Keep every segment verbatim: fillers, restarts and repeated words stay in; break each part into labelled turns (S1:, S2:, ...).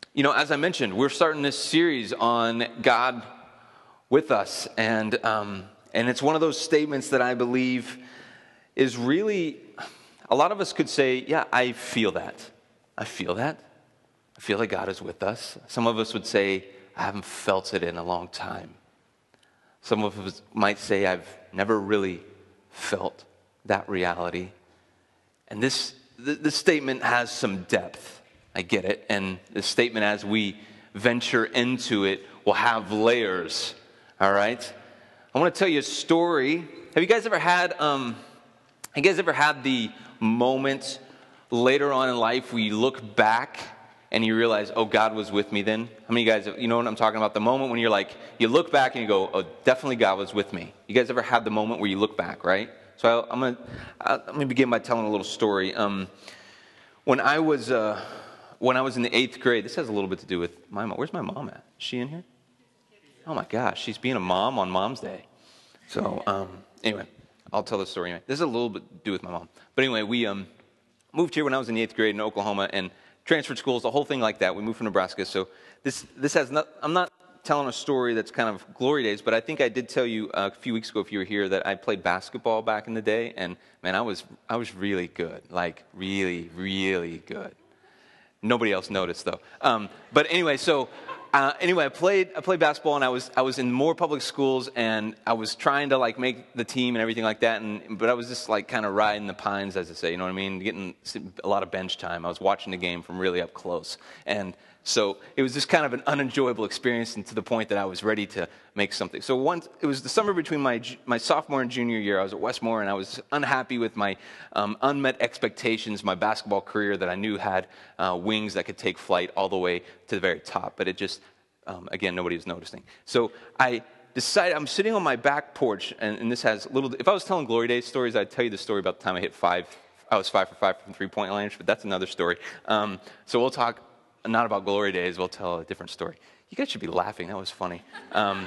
S1: You know, as I mentioned, we're starting this series on God with us, and um, and it's one of those statements that I believe is really, a lot of us could say, yeah, I feel that. I feel that. I feel that God is with us. Some of us would say, I haven't felt it in a long time. Some of us might say, I've never really felt that reality. And this, th- this statement has some depth. I get it. And this statement, as we venture into it, will have layers. All right? I want to tell you a story. Have you guys ever had, um, have you guys ever had the moment later on in life where you look back and you realize, oh, God was with me then? How many of you guys, you know what I'm talking about? The moment when you're like, you look back and you go, oh, definitely God was with me. You guys ever had the moment where you look back, right? So I, I'm going to, I'm going to begin by telling a little story. Um, when I was, uh, when I was in the eighth grade, this has a little bit to do with my mom. Where's my mom at? Is she in here? Oh my gosh, she's being a mom on Mom's Day. So um, anyway, I'll tell the story anyway. This has a little bit to do with my mom. But anyway, we um, moved here when I was in the eighth grade in Oklahoma and transferred schools, the whole thing like that. We moved from Nebraska. So this this has not, I'm not telling a story that's kind of glory days, but I think I did tell you uh, a few weeks ago, if you were here, that I played basketball back in the day. And man, I was I was really good, like really, really good. Nobody else noticed though. Um, but anyway, so uh, anyway, I played I played basketball, and I was I was in more public schools, and I was trying to like make the team and everything like that. And but I was just like kind of riding the pines, as I say, you know what I mean, getting a lot of bench time. I was watching the game from really up close, and so it was just kind of an unenjoyable experience, and to the point that I was ready to make something. So once it was the summer between my my sophomore and junior year, I was at Westmore, and I was unhappy with my um, unmet expectations, my basketball career that I knew had uh, wings that could take flight all the way to the very top. But it just, um, again, nobody was noticing. So I decided, I'm sitting on my back porch, and, and this has little, if I was telling Glory Days stories, I'd tell you the story about the time I hit five, I was five for five from three-point range, but that's another story. Um, so we'll talk not about Glory Days, we'll tell a different story. You guys should be laughing, that was funny. Um,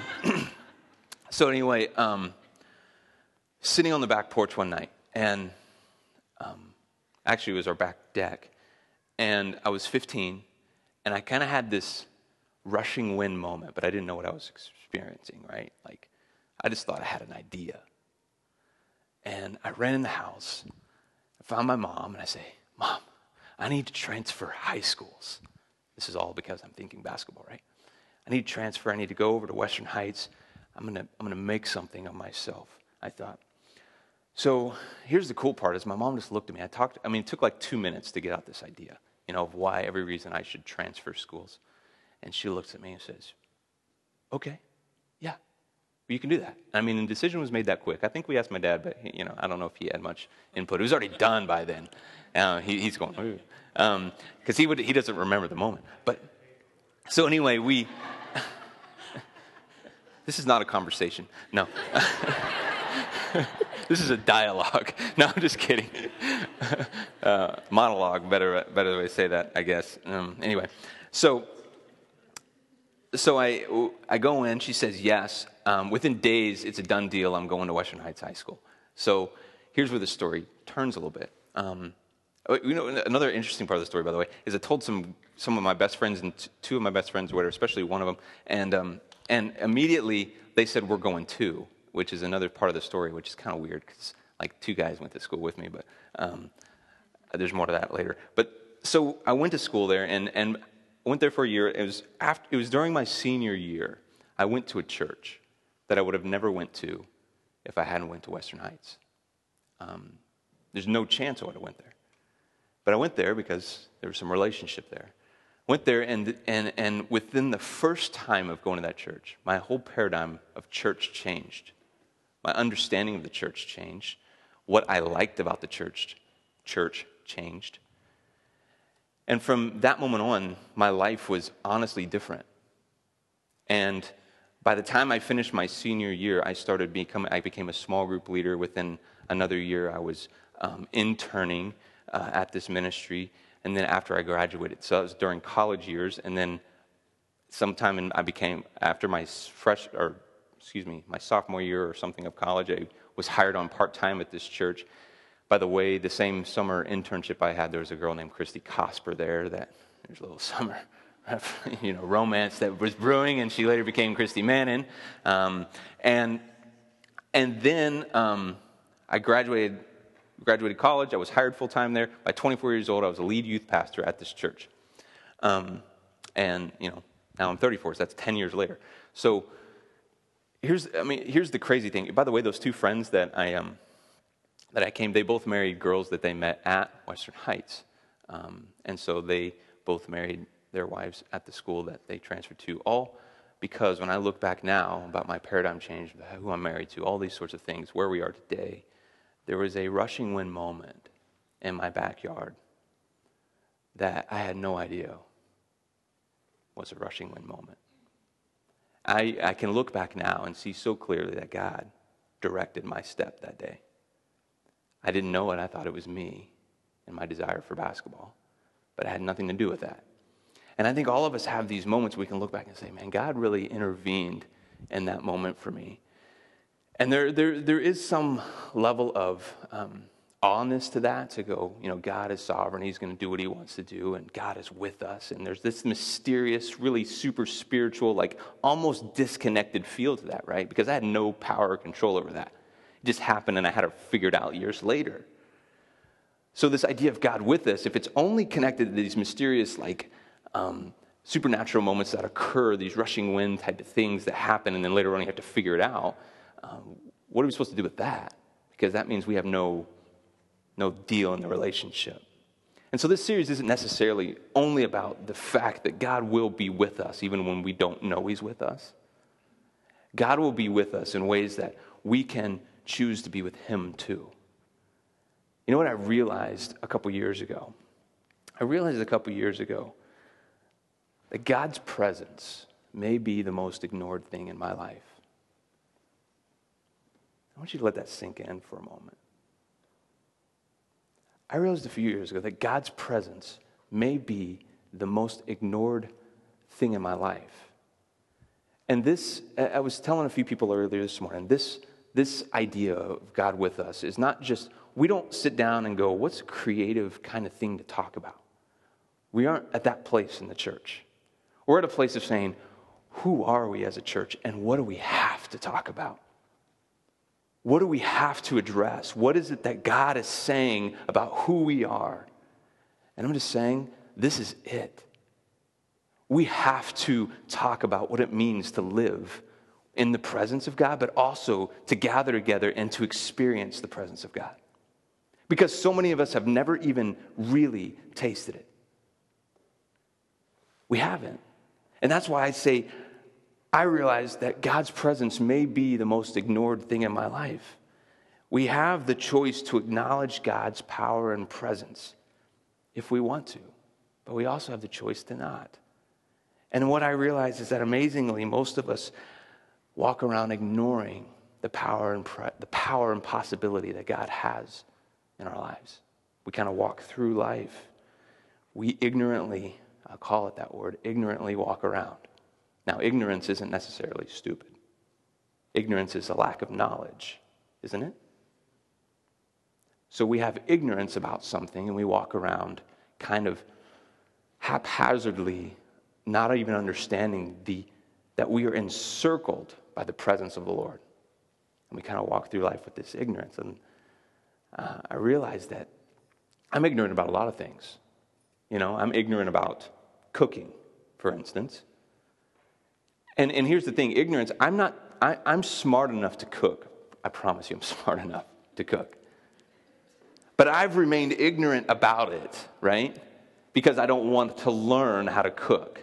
S1: so anyway, um, sitting on the back porch one night, and um, actually it was our back deck, and I was fifteen, and I kind of had this rushing wind moment, but I didn't know what I was experiencing, right? Like, I just thought I had an idea. And I ran in the house, I found my mom, and I say, Mom, I need to transfer high schools. This is all because I'm thinking basketball, right? I need to transfer. I need to go over to Western Heights. I'm gonna I'm gonna make something of myself, I thought. So here's the cool part is my mom just looked at me. I talked. I mean, it took like two minutes to get out this idea, you know, of why every reason I should transfer schools. And she looks at me and says, "Okay, yeah, you can do that." I mean, the decision was made that quick. I think we asked my dad, but he, you know, I don't know if he had much input. It was already done by then. Uh, he, he's going, ooh. Um, because he would he doesn't remember the moment. But so anyway, we. This is not a conversation. No. This is a dialogue. No, I'm just kidding. Uh, monologue, better better way to say that, I guess. Um, anyway, so so I I go in. She says yes. Um, within days, it's a done deal. I'm going to Western Heights High School. So here's where the story turns a little bit. Um, You know, another interesting part of the story, by the way, is I told some some of my best friends, and t- two of my best friends, whatever, especially one of them, and um, and immediately they said, we're going too, which is another part of the story, which is kind of weird, because like two guys went to school with me, but um, there's more to that later. But so I went to school there, and, and I went there for a year. It was after, it was during my senior year, I went to a church that I would have never went to if I hadn't went to Western Heights. Um, there's no chance I would have went there. But I went there because there was some relationship there. Went there, and, and, and within the first time of going to that church, my whole paradigm of church changed. My understanding of the church changed. What I liked about the church, church changed. And from that moment on, my life was honestly different. And by the time I finished my senior year, I started becoming, I became a small group leader. Within another year, I was um, interning Uh, at this ministry, and then after I graduated, so that was during college years, and then sometime in, I became, after my fresh, or excuse me, my sophomore year or something of college, I was hired on part-time at this church. By the way, the same summer internship I had, there was a girl named Christy Cosper there, that, there's a little summer, you know, romance that was brewing, and she later became Christy Manning. Um, and and then um, I graduated graduated college. I was hired full time there. By twenty-four years old, I was a lead youth pastor at this church. Um, and you know, now I'm thirty-four, so that's ten years later. So here's, I mean, here's the crazy thing. By the way, those two friends that I um that I came, they both married girls that they met at Western Heights, um, and so they both married their wives at the school that they transferred to, all because when I look back now about my paradigm change, who I'm married to, all these sorts of things, where we are today, there was a rushing wind moment in my backyard that I had no idea was a rushing wind moment. I, I can look back now and see so clearly that God directed my step that day. I didn't know it. I thought it was me and my desire for basketball, but it had nothing to do with that. And I think all of us have these moments we can look back and say, man, God really intervened in that moment for me. And there there, there is some level of um, awness to that, to go, you know, God is sovereign. He's going to do what he wants to do, and God is with us. And there's this mysterious, really super spiritual, like almost disconnected feel to that, right? Because I had no power or control over that. It just happened, and I had to figure it out years later. So this idea of God with us, if it's only connected to these mysterious, like, Um, supernatural moments that occur, these rushing wind type of things that happen, and then later on you have to figure it out. Um, what are we supposed to do with that? Because that means we have no, no deal in the relationship. And so this series isn't necessarily only about the fact that God will be with us even when we don't know he's with us. God will be with us in ways that we can choose to be with him too. You know what I realized a couple years ago? I realized a couple years ago that God's presence may be the most ignored thing in my life. I want you to let that sink in for a moment. I realized a few years ago that God's presence may be the most ignored thing in my life. And this, I was telling a few people earlier this morning, this, this idea of God with us is not just, we don't sit down and go, what's a creative kind of thing to talk about? We aren't at that place in the church. We're at a place of saying, who are we as a church, and what do we have to talk about? What do we have to address? What is it that God is saying about who we are? And I'm just saying, this is it. We have to talk about what it means to live in the presence of God, but also to gather together and to experience the presence of God. Because so many of us have never even really tasted it. We haven't. And that's why I say, I realize that God's presence may be the most ignored thing in my life. We have the choice to acknowledge God's power and presence if we want to, but we also have the choice to not. And what I realize is that amazingly, most of us walk around ignoring the power and pre- the power and possibility that God has in our lives. We kind of walk through life. We ignorantly, I'll call it that word, ignorantly walk around. Now, ignorance isn't necessarily stupid. Ignorance is a lack of knowledge, isn't it? So we have ignorance about something, and we walk around kind of haphazardly, not even understanding the that we are encircled by the presence of the Lord. And we kind of walk through life with this ignorance. And uh, I realize that I'm ignorant about a lot of things. You know, I'm ignorant about cooking, for instance. And and here's the thing, ignorance, I'm not, I, I'm smart enough to cook. I promise you I'm smart enough to cook. But I've remained ignorant about it, right? Because I don't want to learn how to cook.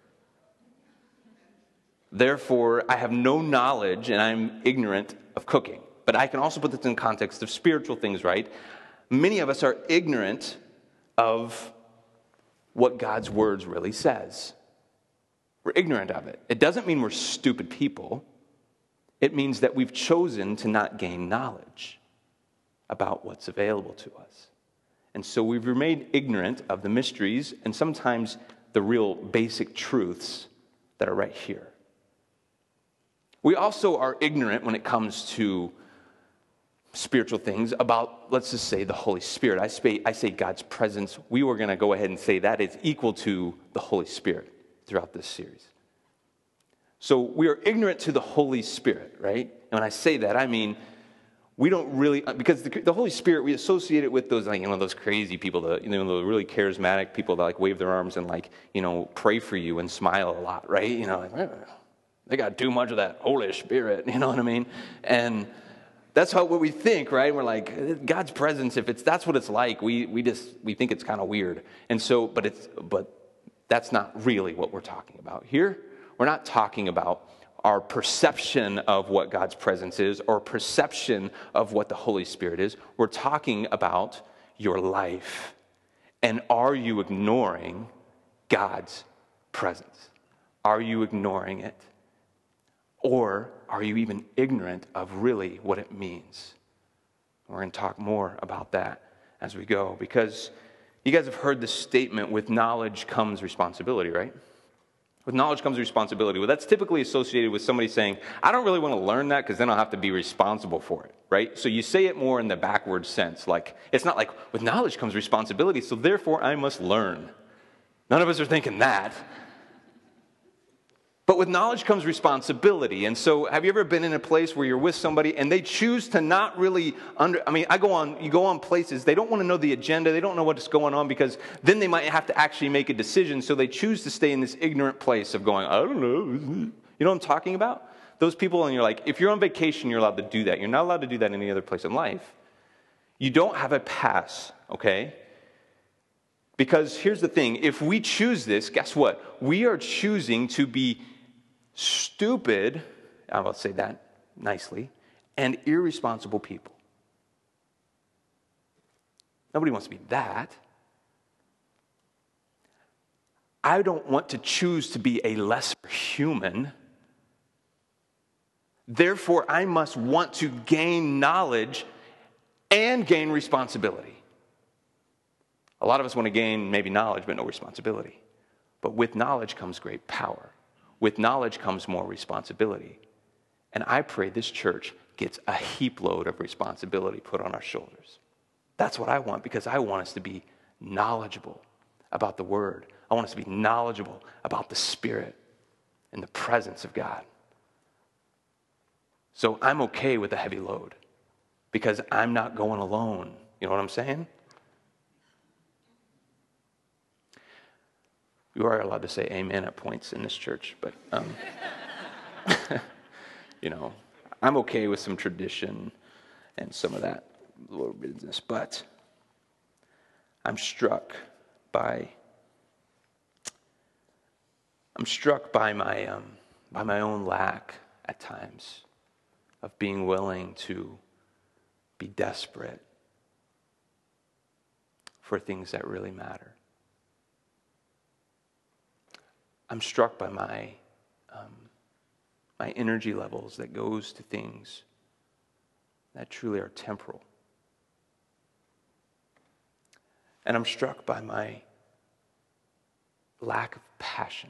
S1: Therefore, I have no knowledge and I'm ignorant of cooking. But I can also put this in context of spiritual things, right? Many of us are ignorant of what God's words really says. We're ignorant of it. It doesn't mean we're stupid people. It means that we've chosen to not gain knowledge about what's available to us. And so we've remained ignorant of the mysteries and sometimes the real basic truths that are right here. We also are ignorant when it comes to spiritual things about, let's just say, the Holy Spirit. I say, I say God's presence. We were going to go ahead and say that is equal to the Holy Spirit. throughout this series. So we are ignorant to the Holy Spirit, right? And when I say that, I mean, we don't really, because the, the Holy Spirit, we associate it with those, like, you know, those crazy people, the, you know, the really charismatic people that, like, wave their arms and, like, you know, pray for you and smile a lot, right? You know, like, they got too much of that Holy Spirit, you know what I mean? And that's how what we think, right? We're like, God's presence, if it's that's what it's like, we we just we think it's kind of weird. And so, but it's but that's not really what we're talking about here. We're not talking about our perception of what God's presence is or perception of what the Holy Spirit is. We're talking about your life. And are you ignoring God's presence? Are you ignoring it? Or are you even ignorant of really what it means? We're going to talk more about that as we go, because you guys have heard the statement, with knowledge comes responsibility, right? With knowledge comes responsibility. Well, that's typically associated with somebody saying, I don't really want to learn that because then I'll have to be responsible for it, right? So you say it more in the backward sense. Like, it's not like, with knowledge comes responsibility, so therefore I must learn. None of us are thinking that. But with knowledge comes responsibility. And so have you ever been in a place where you're with somebody and they choose to not really under, I mean, I go on, you go on places, they don't want to know the agenda, they don't know what's going on, because then they might have to actually make a decision. So they choose to stay in this ignorant place of going, I don't know. You know what I'm talking about? Those people, and you're like, if you're on vacation, you're allowed to do that. You're not allowed to do that in any other place in life. You don't have a pass, okay? Because here's the thing, if we choose this, guess what? We are choosing to be stupid, I will say that nicely, and irresponsible people. Nobody wants to be that. I don't want to choose to be a lesser human. Therefore, I must want to gain knowledge and gain responsibility. A lot of us want to gain maybe knowledge, but no responsibility. But with knowledge comes great power. With knowledge comes more responsibility. And I pray this church gets a heap load of responsibility put on our shoulders. That's what I want, because I want us to be knowledgeable about the Word. I want us to be knowledgeable about the Spirit and the presence of God. So I'm okay with a heavy load because I'm not going alone. You know what I'm saying? You are allowed to say amen at points in this church, but, um, you know, I'm okay with some tradition and some of that little business, but I'm struck by, I'm struck by my, um, by my own lack at times of being willing to be desperate for things that really matter. I'm struck by my um, my energy levels that goes to things that truly are temporal. And I'm struck by my lack of passion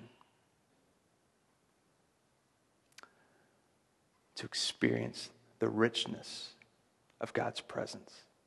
S1: to experience the richness of God's presence.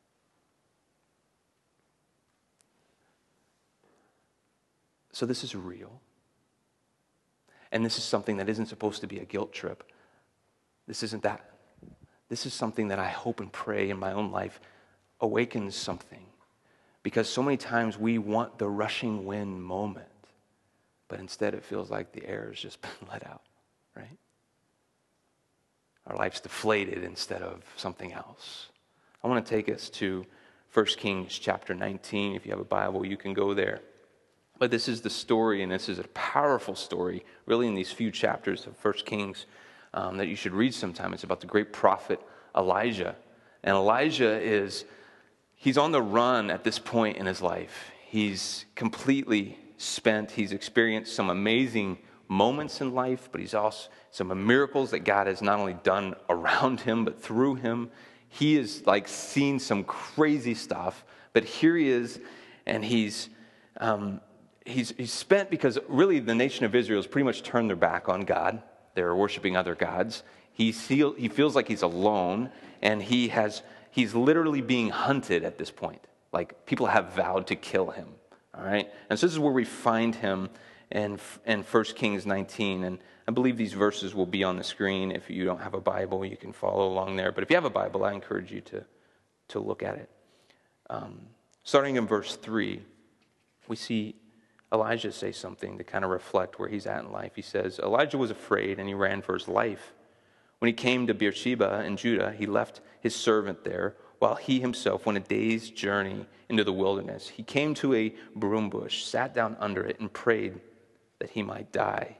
S1: So this is real. And this is something that isn't supposed to be a guilt trip. This isn't that. This is something that I hope and pray in my own life awakens something. Because so many times we want the rushing wind moment, but instead it feels like the air has just been let out, right? Our life's deflated instead of something else. I want to take us to First Kings chapter nineteen. If you have a Bible, you can go there. But this is the story, and this is a powerful story, really, in these few chapters of First Kings um, that you should read sometime. It's about the great prophet Elijah. And Elijah is, he's on the run at this point in his life. He's completely spent. He's experienced some amazing moments in life, but he's also some miracles that God has not only done around him, but through him. He is like seen some crazy stuff, but here he is, and he's... Um, He's, he's spent because really the nation of Israel has pretty much turned their back on God. They're worshiping other gods. He, feel, he feels like he's alone, and he has he's literally being hunted at this point. Like, people have vowed to kill him, all right? And so this is where we find him, and, and First Kings nineteen. And I believe these verses will be on the screen. If you don't have a Bible, you can follow along there. But if you have a Bible, I encourage you to, to look at it. Um, starting in verse three, we see Elijah say something to kind of reflect where he's at in life. He says, Elijah was afraid and he ran for his life. When he came to Beersheba in Judah, he left his servant there while he himself went a day's journey into the wilderness. He came to a broom bush, sat down under it, and prayed that he might die.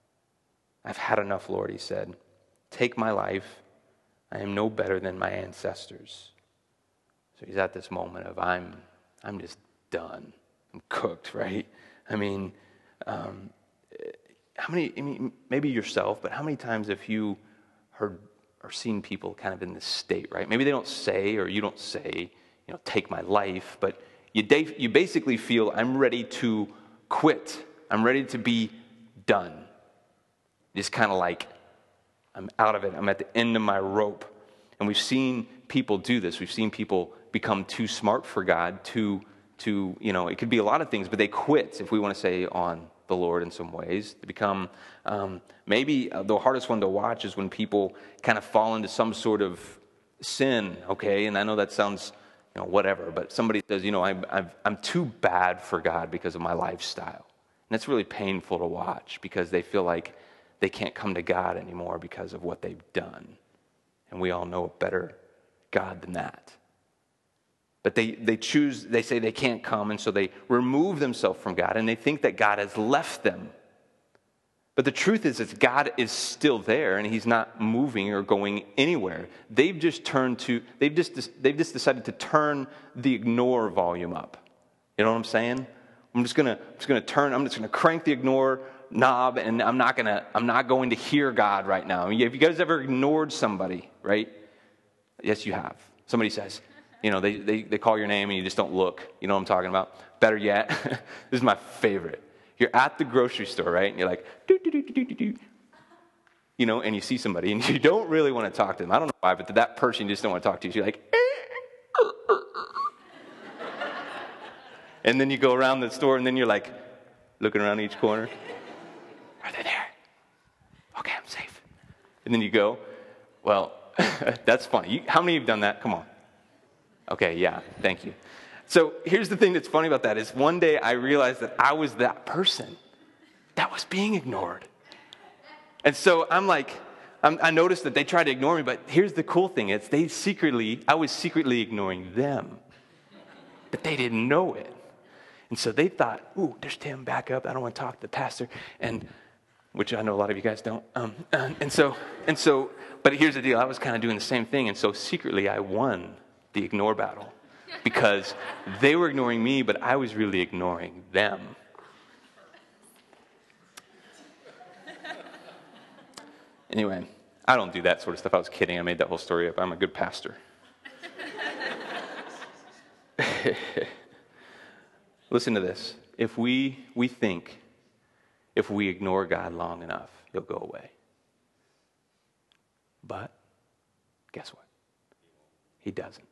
S1: I've had enough, Lord, he said. Take my life. I am no better than my ancestors. So he's at this moment of, I'm, I'm just done. I'm cooked, right? I mean, um, how many, I mean, maybe yourself, but how many times have you heard or seen people kind of in this state, right? Maybe they don't say, or you don't say, you know, take my life, but you, da- you basically feel, I'm ready to quit. I'm ready to be done. Just kind of like, I'm out of it. I'm at the end of my rope. And we've seen people do this. We've seen people become too smart for God, too, too, you know, it could be a lot of things, but they quit, if we want to say, on the Lord in some ways. They become, um, maybe uh, the hardest one to watch is when people kind of fall into some sort of sin, okay? And I know that sounds, you know, whatever, but somebody says, you know, I'm, I'm, I'm too bad for God because of my lifestyle. And it's really painful to watch because they feel like they can't come to God anymore because of what they've done. And we all know a better God than that. But they, they choose, they say they can't come, and so they remove themselves from God, and they think that God has left them. But the truth is that God is still there, and he's not moving or going anywhere. They've just turned to, they've just, they've just decided to turn the ignore volume up. You know what I'm saying? I'm just gonna, just gonna turn, I'm just gonna crank the ignore knob, and I'm not gonna, I'm not going to hear God right now. Have you guys ever ignored somebody, right? Yes, you have. Somebody says, you know, they, they, they call your name and you just don't look. You know what I'm talking about? Better yet, this is my favorite. You're at the grocery store, right? And you're like, doo, doo, doo, doo, doo, doo. You know, and you see somebody and you don't really want to talk to them. I don't know why, but to that person you just don't want to talk to. So you're like, and then you go around the store and then you're like, looking around each corner. Are they there? Okay, I'm safe. And then you go, well, that's funny. You, how many of you have done that? Come on. Okay, yeah, thank you. So here's the thing that's funny about that is one day I realized that I was that person that was being ignored. And so I'm like, I'm, I noticed that they tried to ignore me, but here's the cool thing. It's they secretly, I was secretly ignoring them. But they didn't know it. And so they thought, ooh, there's Tim, back up. I don't want to talk to the pastor. And which I know a lot of you guys don't. Um, and, and so, and so, but here's the deal. I was kind of doing the same thing. And so secretly I won the ignore battle because they were ignoring me, but I was really ignoring them. Anyway, I don't do that sort of stuff. I was kidding. I made that whole story up. I'm a good pastor. Listen to this. If we, we think if we ignore God long enough, he'll go away. But guess what? He doesn't.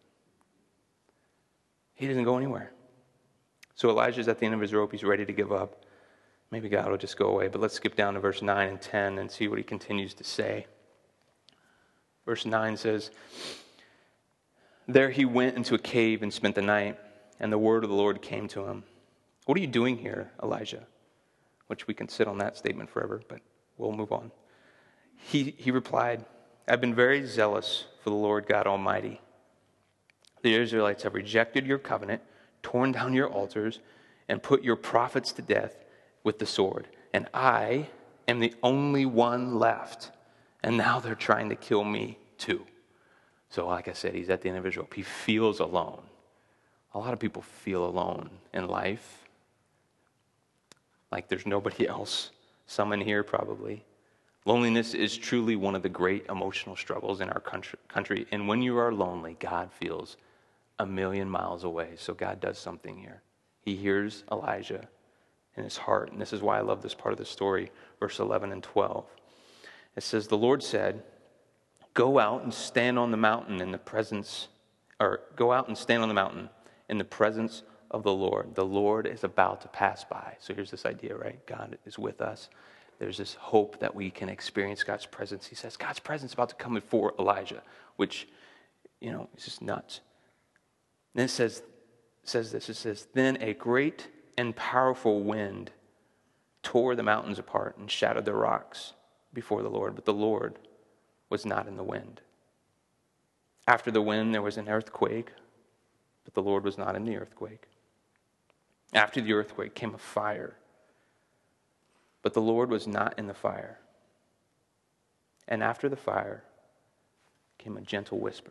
S1: He doesn't go anywhere. So Elijah's at the end of his rope. He's ready to give up. Maybe God will just go away. But let's skip down to verse nine and ten and see what he continues to say. Verse nine says, there he went into a cave and spent the night, and the word of the Lord came to him. What are you doing here, Elijah? Which we can sit on that statement forever, but we'll move on. He, he replied, I've been very zealous for the Lord God Almighty. The Israelites have rejected your covenant, torn down your altars, and put your prophets to death with the sword. And I am the only one left. And now they're trying to kill me too. So like I said, he's at the end of his rope. He feels alone. A lot of people feel alone in life. Like there's nobody else. Some in here probably. Loneliness is truly one of the great emotional struggles in our country. And when you are lonely, God feels a million miles away. So God does something here. He hears Elijah in his heart. And this is why I love this part of the story, verse eleven and twelve. It says, the Lord said, go out and stand on the mountain in the presence, or go out and stand on the mountain in the presence of the Lord. The Lord is about to pass by. So here's this idea, right? God is with us. There's this hope that we can experience God's presence. He says God's presence is about to come before Elijah, which, you know, is just nuts. And then it says, says this, it says, then a great and powerful wind tore the mountains apart and shattered the rocks before the Lord, but the Lord was not in the wind. After the wind, there was an earthquake, but the Lord was not in the earthquake. After the earthquake came a fire, but the Lord was not in the fire. And after the fire came a gentle whisper.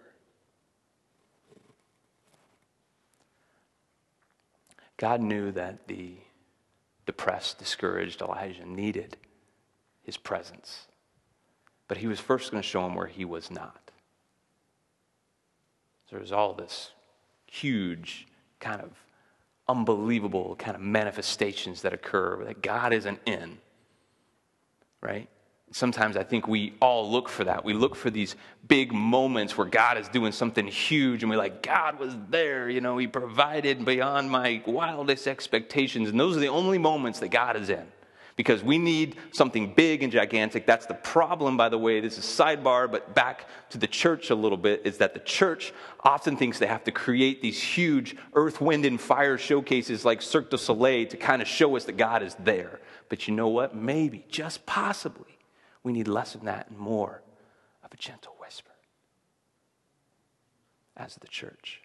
S1: God knew that the depressed, discouraged Elijah needed his presence. But he was first going to show him where he was not. So there's all this huge kind of unbelievable kind of manifestations that occur that God isn't in, right? Sometimes I think we all look for that. We look for these big moments where God is doing something huge and we're like, God was there, you know, he provided beyond my wildest expectations. And those are the only moments that God is in. Because we need something big and gigantic. That's the problem, by the way. This is sidebar, but back to the church a little bit, is that the church often thinks they have to create these huge earth, wind, and fire showcases like Cirque du Soleil to kind of show us that God is there. But you know what? Maybe, just possibly, we need less of that and more of a gentle whisper as the church.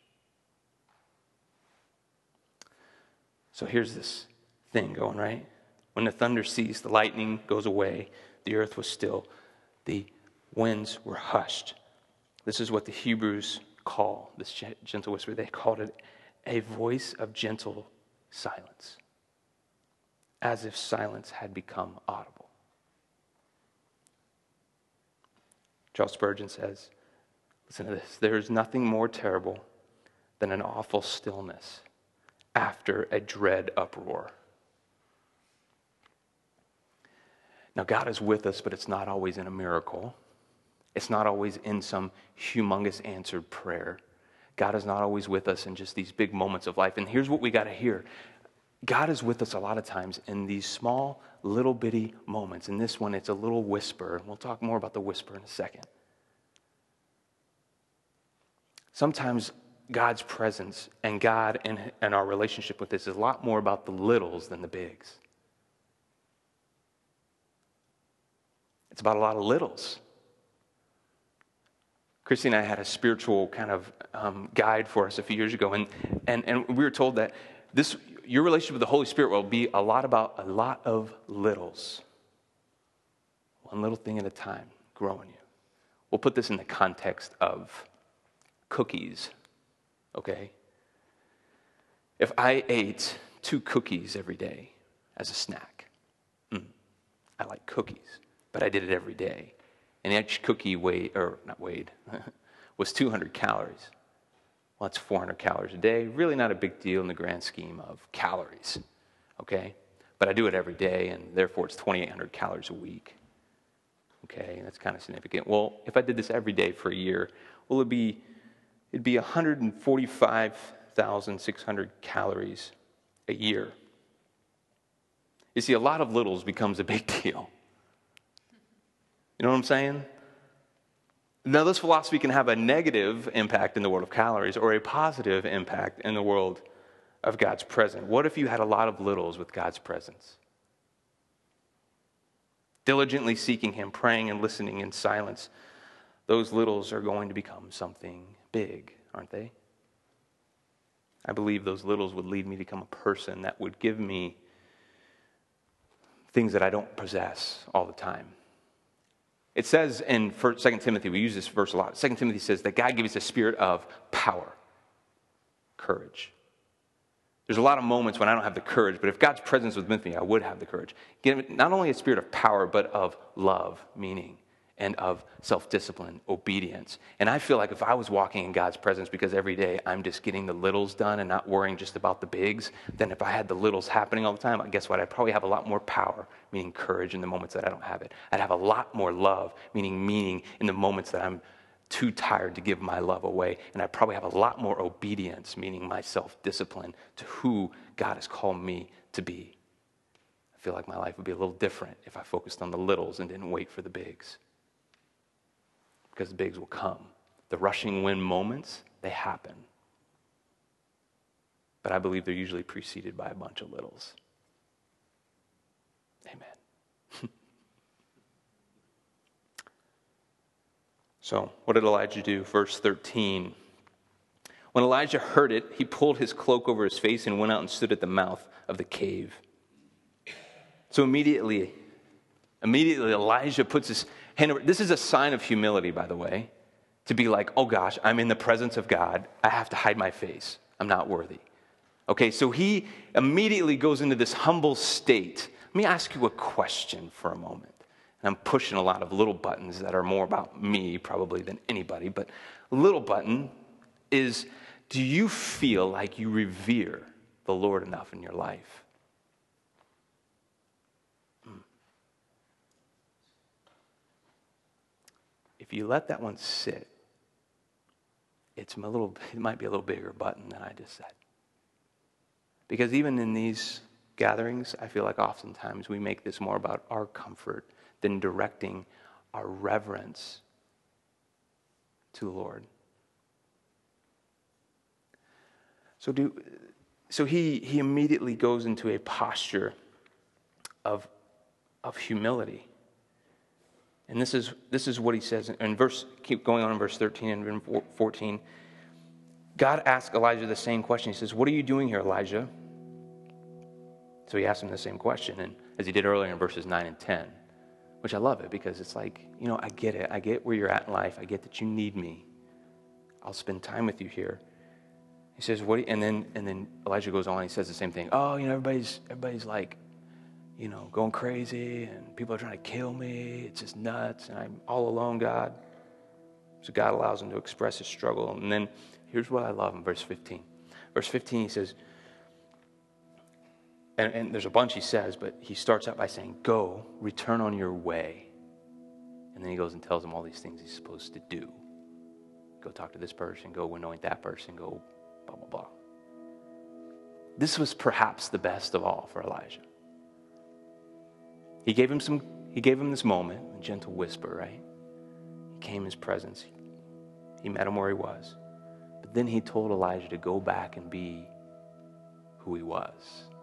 S1: So here's this thing going, right? When the thunder ceased, the lightning goes away, the earth was still, the winds were hushed. This is what the Hebrews call this gentle whisper. They called it a voice of gentle silence, as if silence had become audible. Charles Spurgeon says, listen to this, there is nothing more terrible than an awful stillness after a dread uproar. Now, God is with us, but it's not always in a miracle. It's not always in some humongous answered prayer. God is not always with us in just these big moments of life. And here's what we got to hear. God is with us a lot of times in these small, little bitty moments. In this one, it's a little whisper. And we'll talk more about the whisper in a second. Sometimes God's presence and God and, and our relationship with this is a lot more about the littles than the bigs. It's about a lot of littles. Christy and I had a spiritual kind of um, guide for us a few years ago, and, and, and we were told that this your relationship with the Holy Spirit will be a lot about a lot of littles. One little thing at a time, growing you. We'll put this in the context of cookies, okay? If I ate two cookies every day as a snack, mm, I like cookies. But I did it every day. And each cookie weighed, or not weighed, was two hundred calories. Well, that's four hundred calories a day. Really not a big deal in the grand scheme of calories, okay? But I do it every day, and therefore it's twenty-eight hundred calories a week. Okay, that's kind of significant. Well, if I did this every day for a year, well, it'd be, it'd be one hundred forty-five thousand six hundred calories a year. You see, a lot of littles becomes a big deal. You know what I'm saying? Now, this philosophy can have a negative impact in the world of calories or a positive impact in the world of God's presence. What if you had a lot of littles with God's presence? Diligently seeking Him, praying and listening in silence, those littles are going to become something big, aren't they? I believe those littles would lead me to become a person that would give me things that I don't possess all the time. It says in Second Timothy, we use this verse a lot. Second Timothy says that God gives us a spirit of power, courage. There's a lot of moments when I don't have the courage, but if God's presence was with me, I would have the courage. Give not only a spirit of power, but of love, meaning, and of self-discipline, obedience. And I feel like if I was walking in God's presence because every day I'm just getting the littles done and not worrying just about the bigs, then if I had the littles happening all the time, guess what? I'd probably have a lot more power, meaning courage in the moments that I don't have it. I'd have a lot more love, meaning meaning in the moments that I'm too tired to give my love away. And I probably have a lot more obedience, meaning my self-discipline, to who God has called me to be. I feel like my life would be a little different if I focused on the littles and didn't wait for the bigs. Because the bigs will come. The rushing wind moments, they happen. But I believe they're usually preceded by a bunch of littles. Amen. So, what did Elijah do? Verse thirteen. When Elijah heard it, he pulled his cloak over his face and went out and stood at the mouth of the cave. So immediately, immediately Elijah puts his hand over. This is a sign of humility, by the way, to be like, oh gosh, I'm in the presence of God. I have to hide my face. I'm not worthy. Okay, so he immediately goes into this humble state. Let me ask you a question for a moment. And I'm pushing a lot of little buttons that are more about me probably than anybody, but a little button is, do you feel like you revere the Lord enough in your life? If you let that one sit, it's a little, it might be a little bigger button than I just said. Because even in these gatherings, I feel like oftentimes we make this more about our comfort than directing our reverence to the Lord. So do so he he immediately goes into a posture of of humility. And this is this is what he says in verse, keep going on in verse thirteen and fourteen. God asked Elijah the same question. He says, what are you doing here, Elijah? So he asked him the same question, and as he did earlier in verses nine and ten, which I love it because it's like, you know, I get it. I get where you're at in life. I get that you need me. I'll spend time with you here. He says, what? And then and then Elijah goes on. He says the same thing. Oh, you know, everybody's everybody's like, you know, going crazy, and people are trying to kill me. It's just nuts, and I'm all alone, God. So God allows him to express his struggle. And then here's what I love in verse fifteen. Verse fifteen, he says, and, and there's a bunch he says, but he starts out by saying, go, return on your way. And then he goes and tells him all these things he's supposed to do. Go talk to this person, go anoint that person, go blah, blah, blah. This was perhaps the best of all for Elijah. He gave him some, he gave him this moment, a gentle whisper, right? He came in his presence. He met him where he was. But then he told Elijah to go back and be who he was.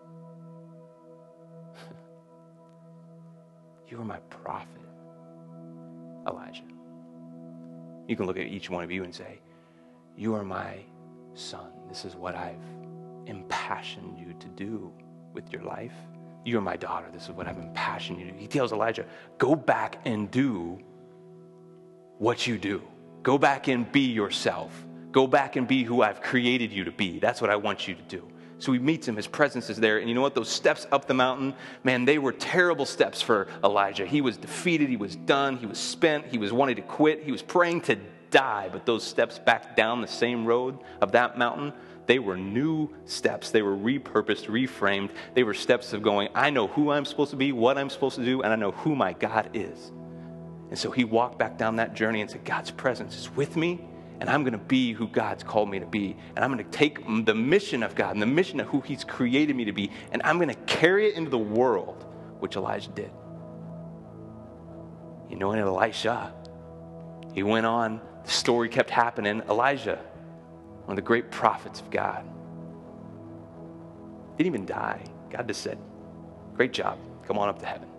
S1: You are my prophet, Elijah. You can look at each one of you and say, you are my son. This is what I've impassioned you to do with your life. You are my daughter. This is what I've impassioned you to do. He tells Elijah, go back and do what you do. Go back and be yourself. Go back and be who I've created you to be. That's what I want you to do. So he meets him. His presence is there. And you know what? Those steps up the mountain, man, they were terrible steps for Elijah. He was defeated. He was done. He was spent. He was wanting to quit. He was praying to die. But those steps back down the same road of that mountain, they were new steps. They were repurposed, reframed. They were steps of going, I know who I'm supposed to be, what I'm supposed to do, and I know who my God is. And so he walked back down that journey and said, God's presence is with me, and I'm going to be who God's called me to be. And I'm going to take the mission of God and the mission of who he's created me to be, and I'm going to carry it into the world, which Elijah did. You know, and Elisha, he went on, the story kept happening. Elijah, one of the great prophets of God, didn't even die. God just said, great job, come on up to heaven.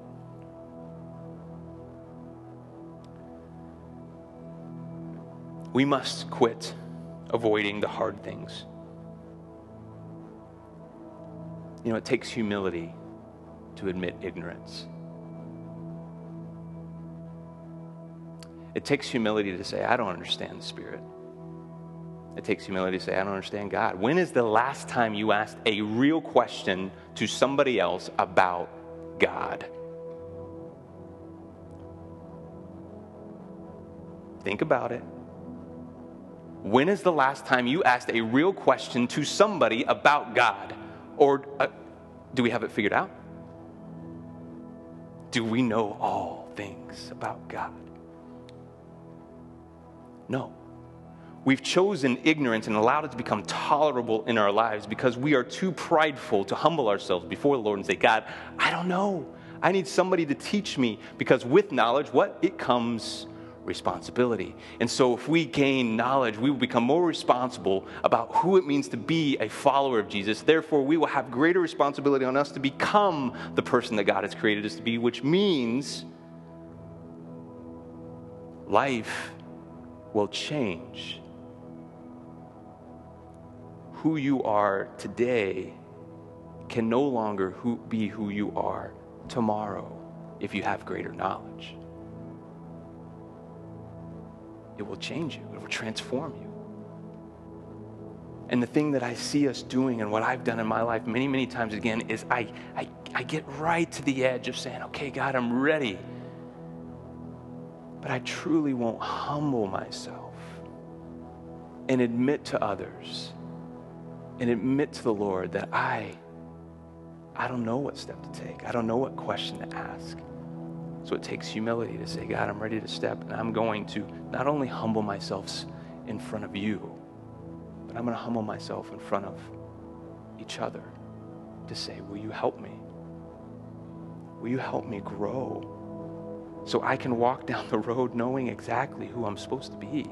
S1: We must quit avoiding the hard things. You know, it takes humility to admit ignorance. It takes humility to say, I don't understand the Spirit. It takes humility to say, I don't understand God. When is the last time you asked a real question to somebody else about God? Think about it. When is the last time you asked a real question to somebody about God? Or uh, do we have it figured out? Do we know all things about God? No. We've chosen ignorance and allowed it to become tolerable in our lives because we are too prideful to humble ourselves before the Lord and say, God, I don't know. I need somebody to teach me, because with knowledge, what? It comes responsibility. And so if we gain knowledge, we will become more responsible about who it means to be a follower of Jesus. Therefore, we will have greater responsibility on us to become the person that God has created us to be, which means life will change. Who you are today can no longer who, be who you are tomorrow if you have greater knowledge. It will change you. It will transform you. And the thing that I see us doing, and what I've done in my life many, many times again, is I, I, I get right to the edge of saying, okay, God, I'm ready. But I truly won't humble myself and admit to others and admit to the Lord that I, I don't know what step to take. I don't know what question to ask. So it takes humility to say, God, I'm ready to step, and I'm going to not only humble myself in front of you, but I'm going to humble myself in front of each other to say, will you help me? Will you help me grow so I can walk down the road knowing exactly who I'm supposed to be?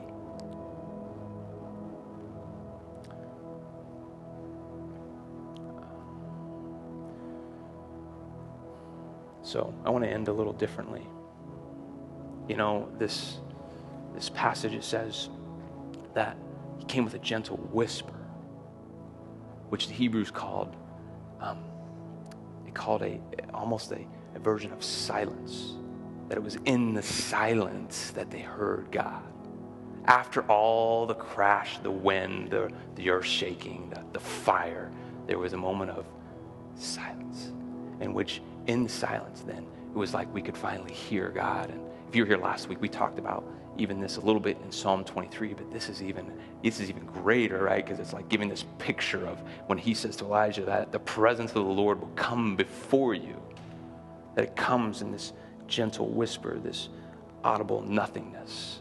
S1: So I want to end a little differently. You know, this, this passage, it says that he came with a gentle whisper, which the Hebrews called, um, they called a almost a, a version of silence, that it was in the silence that they heard God. After all the crash, the wind, the, the earth shaking, the, the fire, there was a moment of silence, in which in the silence then, it was like we could finally hear God. And if you were here last week, we talked about even this a little bit in Psalm twenty-three, but this is even this is even greater, right? Because it's like giving this picture of when he says to Elijah that the presence of the Lord will come before you, that it comes in this gentle whisper, this audible nothingness,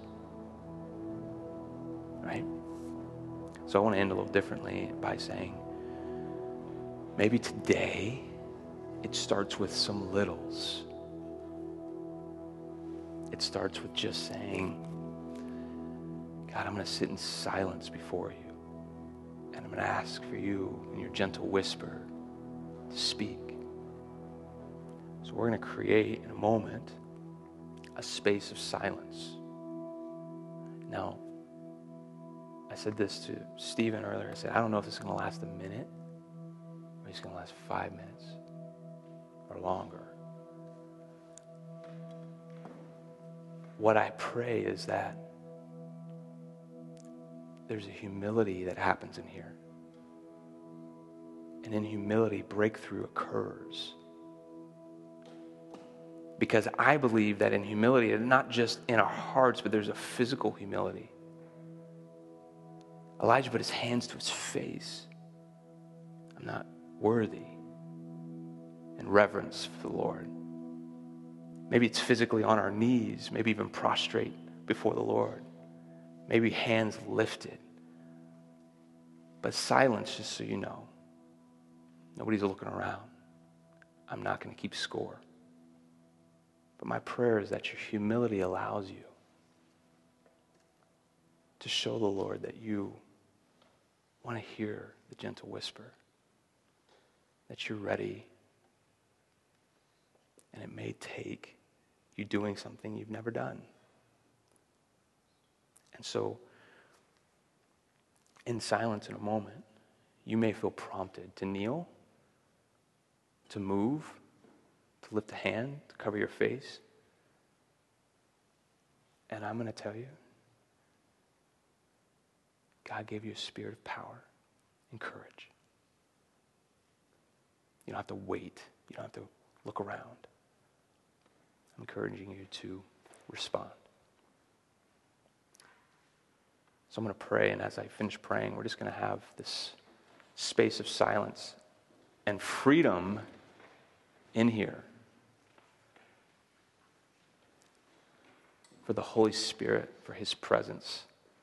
S1: right? So I want to end a little differently by saying, maybe today it starts with some littles. It starts with just saying, God, I'm going to sit in silence before you, and I'm going to ask for you in your gentle whisper to speak. So we're going to create in a moment a space of silence. Now, I said this to Stephen earlier. I said, I don't know if this is going to last a minute or it's going to last five minutes or longer. What I pray is that there's a humility that happens in here. And in humility, breakthrough occurs. Because I believe that in humility, and not just in our hearts, but there's a physical humility. Elijah put his hands to his face. I'm not worthy. In reverence for the Lord. Maybe it's physically on our knees, maybe even prostrate before the Lord. Maybe hands lifted. But silence, just so you know. Nobody's looking around. I'm not going to keep score. But my prayer is that your humility allows you to show the Lord that you want to hear the gentle whisper, that you're ready, and it may take you doing something you've never done. And so, in silence in a moment, you may feel prompted to kneel, to move, to lift a hand, to cover your face. And I'm going to tell you, God gave you a spirit of power and courage. You don't have to wait. You don't have to look around. I'm encouraging you to respond. So I'm going to pray, and as I finish praying, we're just going to have this space of silence and freedom in here for the Holy Spirit, for his presence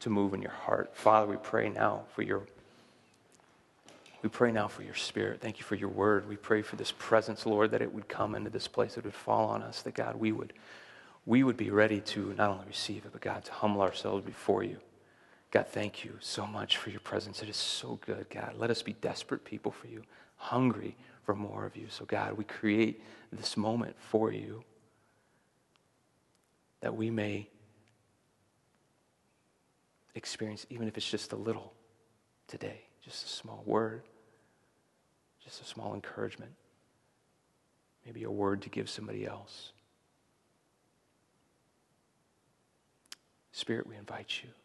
S1: to move in your heart. Father, we pray now for your We pray now for your Spirit. Thank you for your word. We pray for this presence, Lord, that it would come into this place, it would fall on us, that God, we would, we would be ready to not only receive it, but God, to humble ourselves before you. God, thank you so much for your presence. It is so good, God. Let us be desperate people for you, hungry for more of you. So God, we create this moment for you that we may experience, even if it's just a little today, just a small word, just a small encouragement, maybe a word to give somebody else. Spirit, we invite you.